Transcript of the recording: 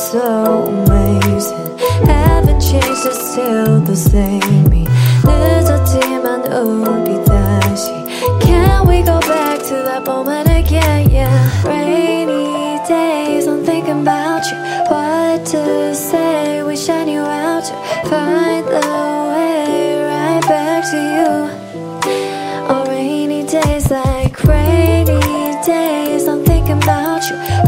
so amazing. Haven't changed, it's still the same me. 늦었지만 우리 다시 Can we go back to that moment again, yeah. Rainy days, I'm thinking about you. What to say, wish I knew how to find the way right back to you. Oh, rainy days, like rainy days, I'm thinking about you.